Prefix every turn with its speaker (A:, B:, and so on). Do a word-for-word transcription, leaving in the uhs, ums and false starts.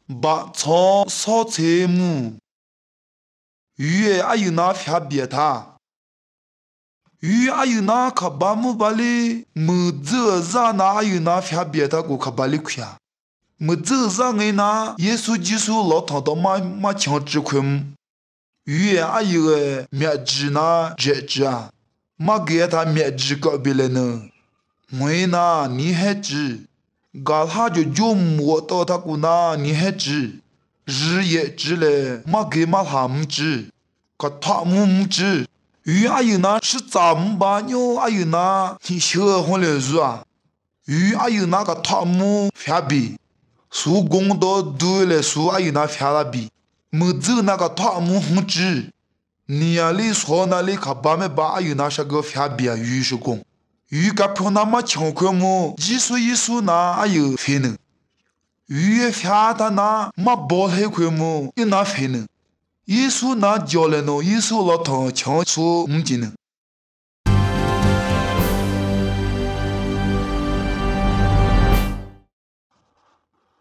A: 把草烧菜木，鱼阿有那发别他，鱼阿有那卡巴木巴里，木子za那阿有那发别他古卡巴里亏啊，木子za爱那耶稣基督老唐到马马强之困，鱼阿有个灭子那这子啊，马给他灭子搞别了呢，我那你还子。噶他就就摸到他姑那你还知，日也知嘞，马给马他唔知，个他木唔知，鱼阿有那是咋么办哟？阿有那你小红了是啊？鱼阿有那个他木发比，苏公到对了苏阿有那发了比，没走那个他木红知，你呀里说那里可把没把阿有那啥个发比啊鱼是公。鱼个票那么强块么？一数一数那还有费呢？鱼发他那么包黑块么？有那费呢？一数那交了呢？一数老头强数唔进呢？